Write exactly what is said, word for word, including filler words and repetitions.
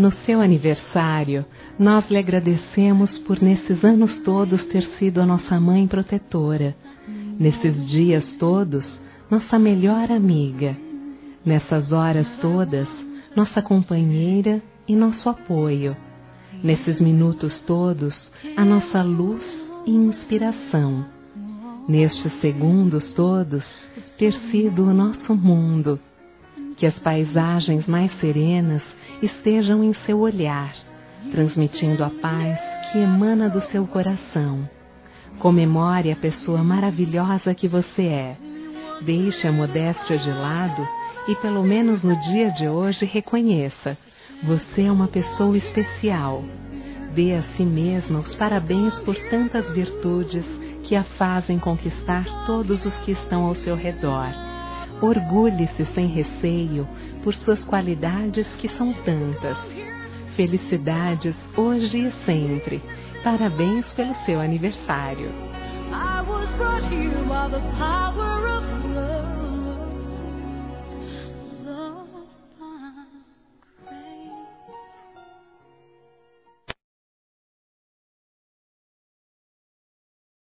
No seu aniversário, nós lhe agradecemos por nesses anos todos ter sido a nossa mãe protetora, nesses dias todos, nossa melhor amiga, nessas horas todas, nossa companheira e nosso apoio, nesses minutos todos, a nossa luz e inspiração, nestes segundos todos, ter sido o nosso mundo. Que as paisagens mais serenas estejam em seu olhar, transmitindo a paz que emana do seu coração. Comemore a pessoa maravilhosa que você é. Deixe a modéstia de lado e, pelo menos no dia de hoje, reconheça: você é uma pessoa especial. Dê a si mesma os parabéns por tantas virtudes que a fazem conquistar todos os que estão ao seu redor. Orgulhe-se sem receio por suas qualidades que são tantas. Felicidades hoje e sempre. Parabéns pelo seu aniversário. I was brought here by the power of love.